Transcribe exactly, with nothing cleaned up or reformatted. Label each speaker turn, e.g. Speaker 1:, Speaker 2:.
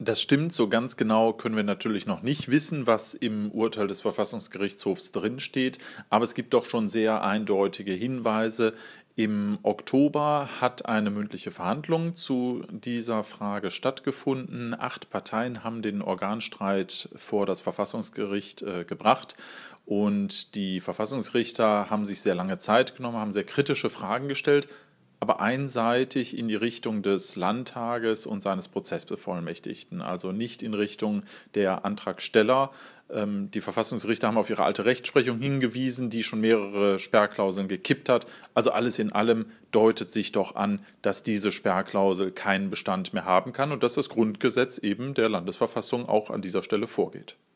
Speaker 1: Das stimmt, so ganz genau können wir natürlich noch nicht wissen, was im Urteil des Verfassungsgerichtshofs drinsteht, aber es gibt doch schon sehr eindeutige Hinweise. Im Oktober hat eine mündliche Verhandlung zu dieser Frage stattgefunden. Acht Parteien haben den Organstreit vor das Verfassungsgericht äh, gebracht und die Verfassungsrichter haben sich sehr lange Zeit genommen, haben sehr kritische Fragen gestellt, aber einseitig in die Richtung des Landtages und seines Prozessbevollmächtigten, also nicht in Richtung der Antragsteller. Die Verfassungsrichter haben auf ihre alte Rechtsprechung hingewiesen, die schon mehrere Sperrklauseln gekippt hat. Also alles in allem deutet sich doch an, dass diese Sperrklausel keinen Bestand mehr haben kann und dass das Grundgesetz eben der Landesverfassung auch an dieser Stelle vorgeht.